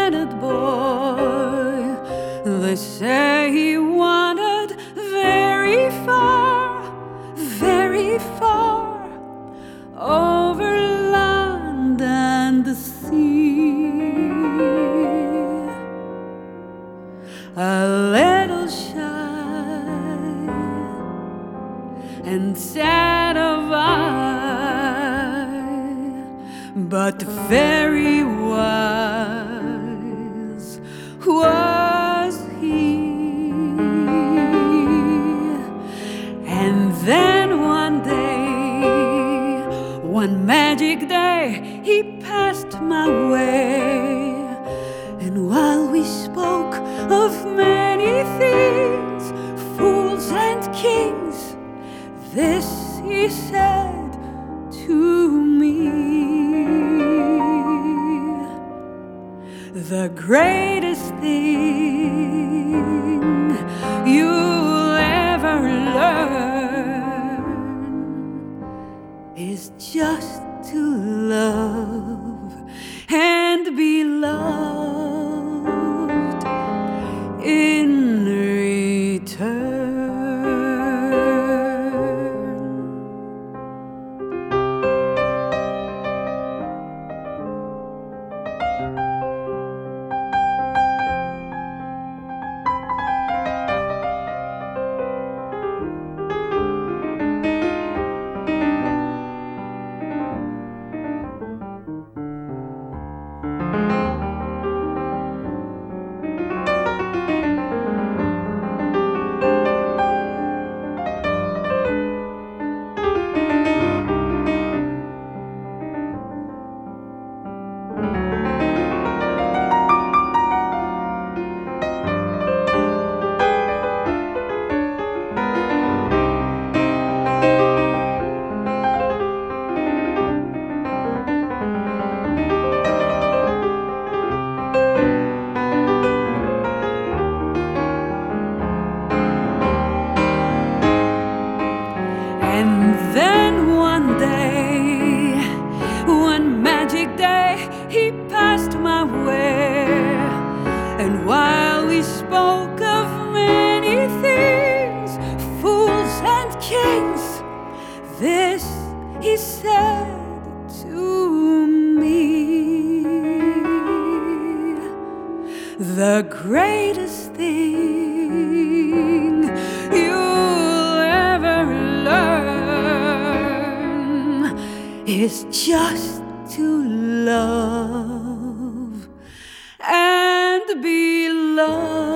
red-headed boy. They say he wandered very far over land and the sea. A little shy and sad of eye, but very wise was he. And then one day, one magic day, he passed my way. And while we spoke of many things, fools and kings, this he said to me: the greatest thing you'll ever learn is just to love and be loved in return. And then one day, one magic day, he passed my way. And while we spoke of many things, fools and kings, this he said to me: the greatest thing you'll ever learn is just to love and be loved.